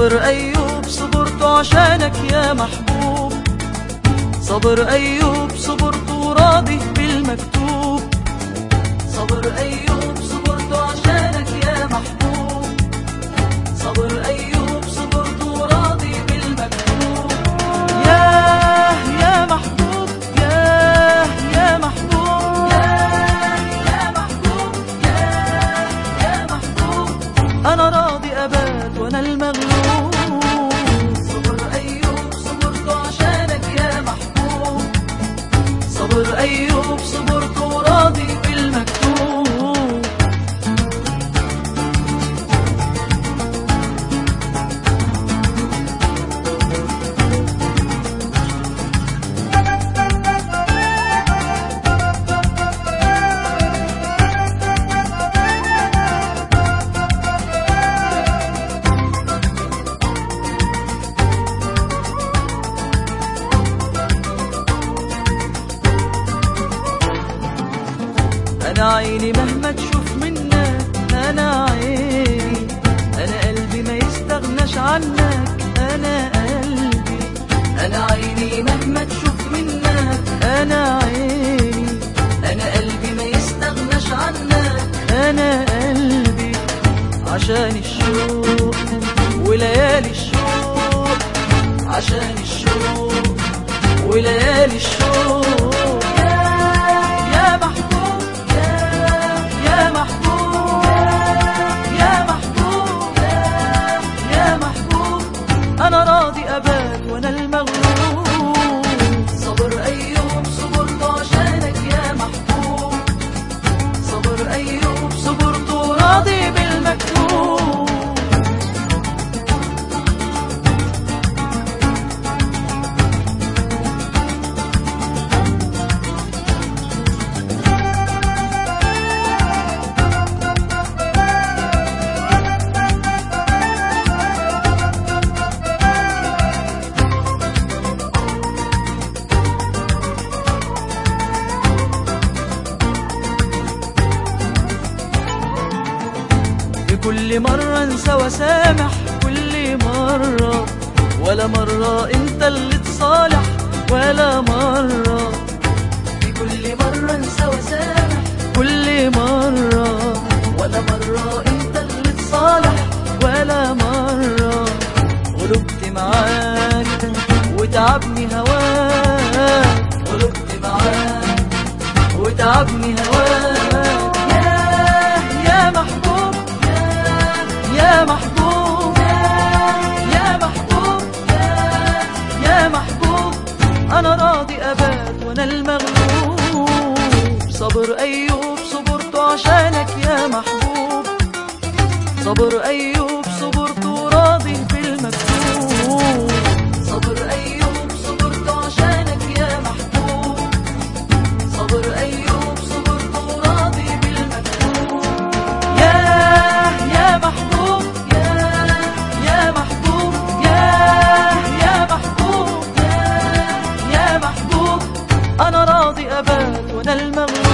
صبر أيوب صبرت عشانك يا محبوب، صبر أيوب صبرت راضي بالمكتوب، صبر أيوب صبرت عشانك يا محبوب، صبر أيوب صبرت راضي بالمكتوب. يا محبوب يا محبوب يا محبوب يا محبوب، أنا راضي أبات وأنا المغلوب. صبر أيوب صبرت عشانك يا محبوب، صبر أيوب صبرت راضي بالمكتوب. أنا عيني مهما تشوف منك، أنا عيني، أنا قلبي ما يستغناش عنك، أنا قلبي، أنا عيني مهما تشوف منك، أنا عيني، أنا قلبي ما يستغناش عنك، أنا قلبي، عشان الشوق وليالي الشوق، عشان الشوق وليالي الشوق. يا محبوب يا محبوب يا محبوب يا محبوب، أنا راضي أبات وأنا المغلوب. صبر أيوب صبرت عشانك يا محبوب، صبر أيوب صبرت راضي بالمكتوب. كل مرة انسى وسامح، كل مرة ولا مرة انت اللي تصالح، ولا مرة. في كل مرة انسى وسامح، كل مرة ولا مرة انت اللي تصالح، ولا مرة. غلبت معاك وتعبني هواك، غلبت معاك وتعبني هواك. يا محبوب يا محبوب يا محبوب يا محبوب، أنا راضي أبات وأنا المغلوب. صبر أيوب صبرت عشانك يا محبوب، صبر أيوب صبرت راضي بالمكتوب. صبر أيوب صبرت عشانك يا محبوب، صبر أيوب صبرت راضي بالمكتوب. يا محبوب يا محبوب يا محبوب يا محبوب، أنا راضي أبات وأنا المغلوب.